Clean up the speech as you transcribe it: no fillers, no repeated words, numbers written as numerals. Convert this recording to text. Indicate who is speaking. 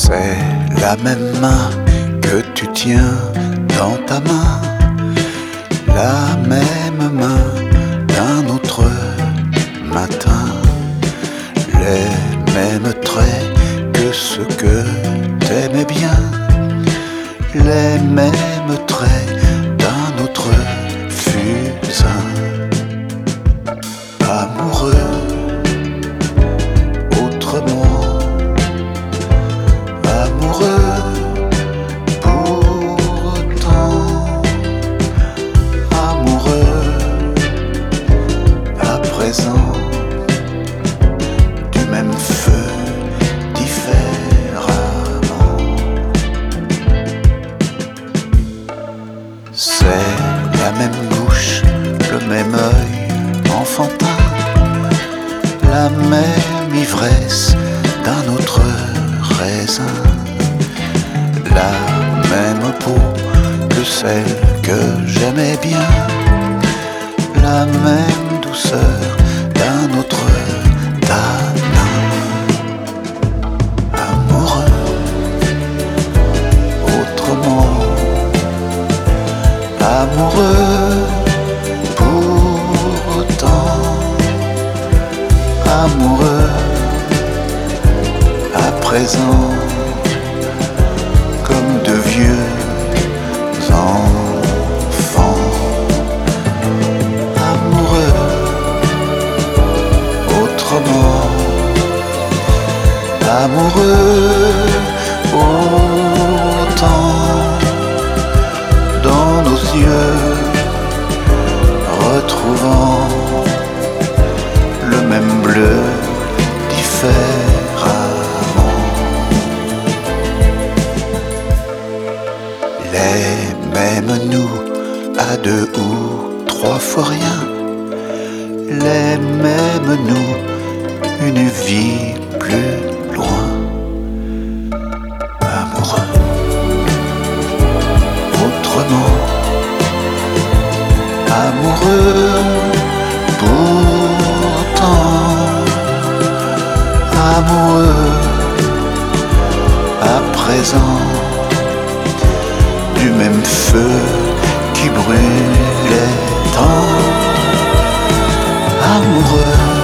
Speaker 1: C'est la même main que tu tiens dans ta main, la même main d'un autre matin, les mêmes traits que ceux que t'aimais bien, les mêmes traits d'un autre fusain. Amoureux autrement, amoureux pour autant, amoureux à présent, du même feu différemment. C'est la même bouche, le même œil enfantin, la même ivresse d'un autre raisin, la même peau que celle que j'aimais bien, la même douceur d'un autre tanin. Amoureux autrement, amoureux pour autant, amoureux à présent, comme de vieux enfants. Amoureux autrement, amoureux autant, dans nos yeux retrouvant le même bleu différemment. Les mêmes nous à deux ou trois fois rien, les mêmes nous une vie plus loin. Amoureux autrement, amoureux pourtant, amoureux à présent, du même feu qui brûlait tant. Amoureux